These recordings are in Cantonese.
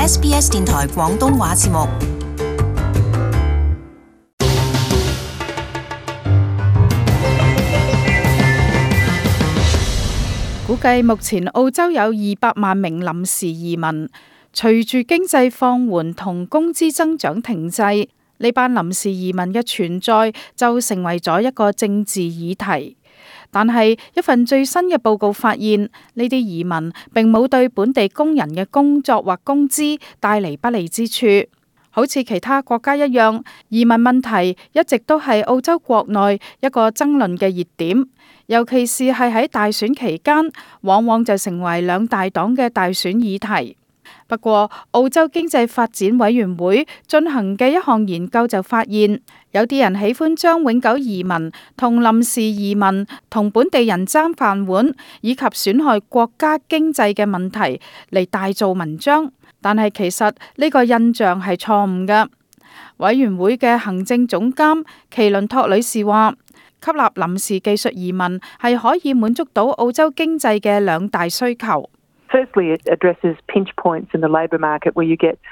SBS 電台廣東話節目。 估計目前澳洲有200萬名臨時移民，隨住經濟放緩同工資增長停滯，呢班臨時移民嘅存在就成為咗一個政治議題。但係一份最新嘅報告發現，呢啲移民並冇對本地工人嘅工作或工資帶嚟不利之處。好似其他國家一樣，移民問題一直都係澳洲國內一個爭論嘅熱點，尤其是係喺大選期間，往往就成為兩大黨嘅大選議題。不過，澳洲經濟發展委員會進行嘅一項研究就發現，有啲人喜歡將永久移民同臨時移民同本地人爭飯碗以及損害國家經濟嘅問題嚟大做文章，但係其實呢個印象係錯誤嘅。委員會嘅行政總監奇倫托女士話，吸納臨時技術移民係可以滿足到澳洲經濟嘅兩大需求。 Firstly, it addresses pinch points in the labour market where you get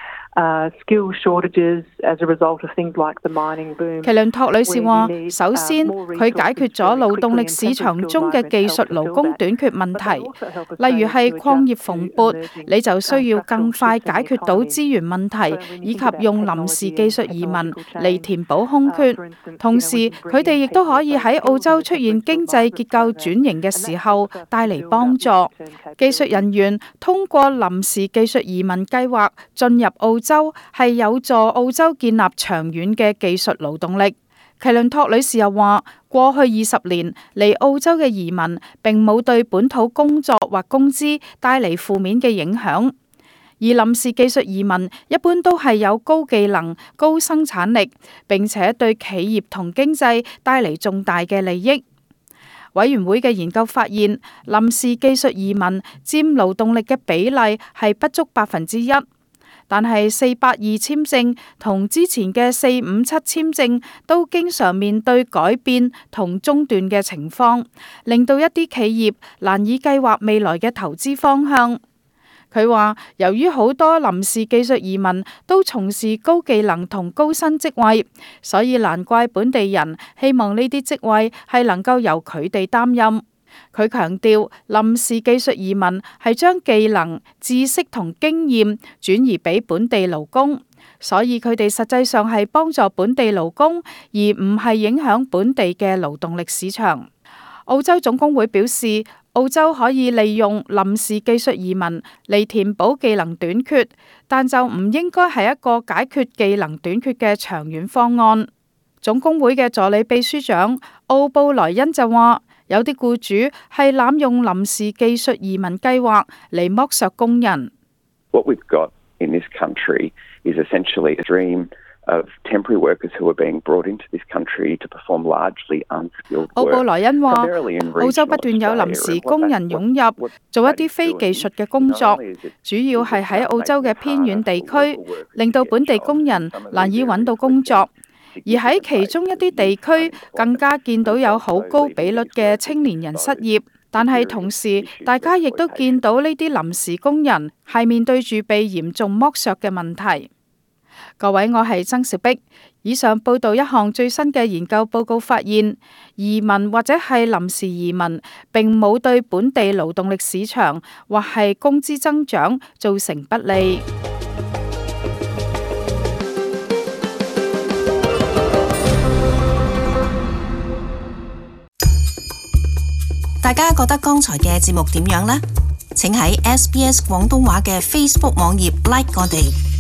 skill shortages as a result of things like the mining boom. 奇倫托女士話，首先佢解決咗勞動力市場中嘅技術勞工短缺問題，例如係礦業蓬勃，你就需要更快解決到資源問題，以及用臨時技術移民嚟填補空缺。同時，佢哋亦都可以喺澳洲出現經濟結構轉型嘅時候帶嚟幫助。技術人員通過臨時技術移民計劃進入澳洲，係有助澳洲建立長遠嘅技術勞動力。奇倫托女士又話，過去20年嚟澳洲嘅移民並冇對本土工作或工資帶嚟負面嘅影響，而臨時技術移民一般都係有高技能、高生產力，並且對企業同經濟帶嚟重大嘅利益。委員會嘅研究發現，臨時技術移民佔勞動力嘅比例係不足1%，但係482簽證同之前嘅457簽證都經常面對改變同中斷嘅情況，令到一啲企業難以計劃未來嘅投資方向。佢話，由於好多臨時技術移民都從事高技能同高薪職位，所以難怪本地人希望呢啲職位係能夠由佢哋擔任。佢強調，臨時技術移民係將技能、知識同經驗轉移俾本地勞工，所以佢哋實際上係幫助本地勞工，而唔係影響本地嘅勞動力市場。澳洲總工會表示，澳洲可以利用臨時技術移民嚟填補技能短缺，但就唔應該係一個解決技能短缺嘅長遠方案。總工會嘅助理秘書長奧布萊恩就話，有啲僱主係濫用臨時技術移民計劃嚟剝削工人。 What we've got in this country is essentially a stream of temporary workers who are being brought into this country to perform largely unskilled work. 奧布萊恩話，澳洲不斷有臨時工人湧入，做一啲非技術嘅工作，主要係喺澳洲嘅偏遠地區，令到本地工人難以揾到工作。而喺其中一啲地區，更加見到有好高比率嘅青年人失業。但係同時，大家亦都見到呢啲臨時工人係面對住被嚴重剝削嘅問題。各位，我係曾兆碧。以上報道一項最新嘅研究報告發現，移民或者係臨時移民並冇對本地勞動力市場或係工資增長造成不利。 大家覺得剛才嘅節目點樣呢？請喺SBS 廣東話嘅 Facebook 網頁 like 我哋。